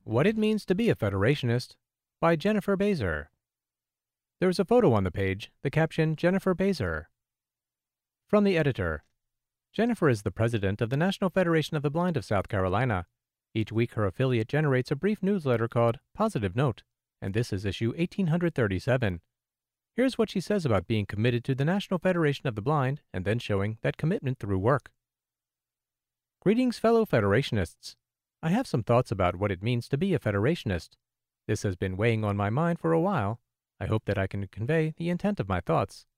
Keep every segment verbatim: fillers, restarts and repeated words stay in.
What It Means to Be a Federationist by Jennifer Bazer. There's a photo on the page, the caption Jennifer Bazer. From the editor. Jennifer is the president of the National Federation of the Blind of South Carolina. Each week her affiliate generates a brief newsletter called Positive Note, and this is issue eighteen thirty-seven. Here's what she says about being committed to the National Federation of the Blind and then showing that commitment through work. Greetings, fellow Federationists. I have some thoughts about what it means to be a Federationist. This has been weighing on my mind for a while. I hope that I can convey the intent of my thoughts.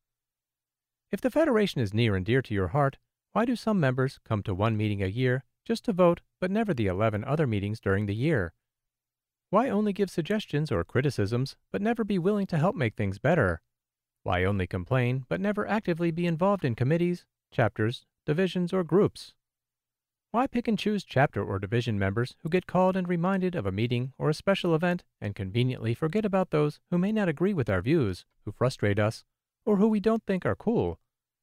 If the Federation is near and dear to your heart, why do some members come to one meeting a year just to vote, but never the eleven other meetings during the year? Why only give suggestions or criticisms, but never be willing to help make things better? Why only complain, but never actively be involved in committees, chapters, divisions, or groups? Why pick and choose chapter or division members who get called and reminded of a meeting or a special event and conveniently forget about those who may not agree with our views, who frustrate us, or who we don't think are cool?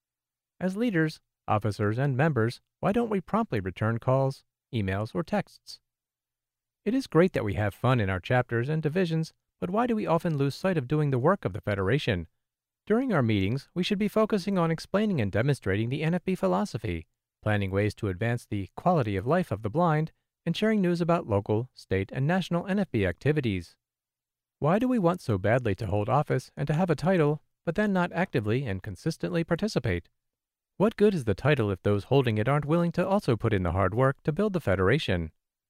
As leaders, officers, and members, why don't we promptly return calls, emails, or texts? It is great that we have fun in our chapters and divisions, but why do we often lose sight of doing the work of the Federation? During our meetings, we should be focusing on explaining and demonstrating the N F B philosophy, planning ways to advance the quality of life of the blind, and sharing news about local, state, and national N F B activities. Why do we want so badly to hold office and to have a title, but then not actively and consistently participate? What good is the title if those holding it aren't willing to also put in the hard work to build the Federation?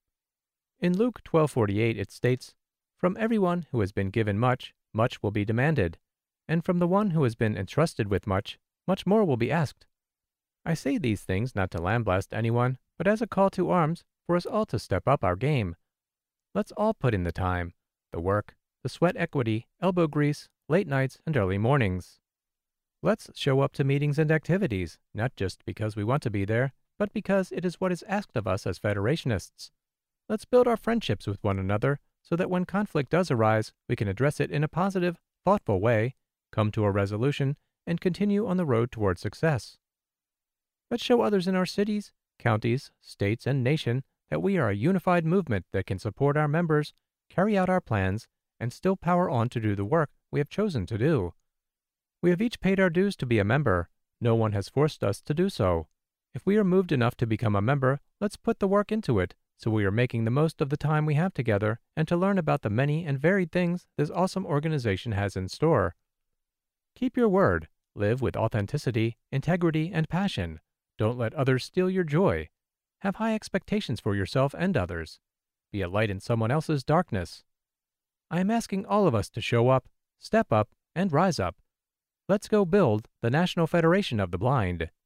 In Luke twelve forty-eight it states, "From everyone who has been given much, much will be demanded, and from the one who has been entrusted with much, much more will be asked." I say these things not to lambaste anyone, but as a call to arms for us all to step up our game. Let's all put in the time, the work, the sweat equity, elbow grease, late nights, and early mornings. Let's show up to meetings and activities, not just because we want to be there, but because it is what is asked of us as Federationists. Let's build our friendships with one another so that when conflict does arise, we can address it in a positive, thoughtful way, come to a resolution, and continue on the road toward success. Let's show others in our cities, counties, states, and nation that we are a unified movement that can support our members, carry out our plans, and still power on to do the work we have chosen to do. We have each paid our dues to be a member. No one has forced us to do so. If we are moved enough to become a member, let's put the work into it, so we are making the most of the time we have together and to learn about the many and varied things this awesome organization has in store. Keep your word. Live with authenticity, integrity, and passion. Don't let others steal your joy. Have high expectations for yourself and others. Be a light in someone else's darkness. I am asking all of us to show up, step up, and rise up. Let's go build the National Federation of the Blind.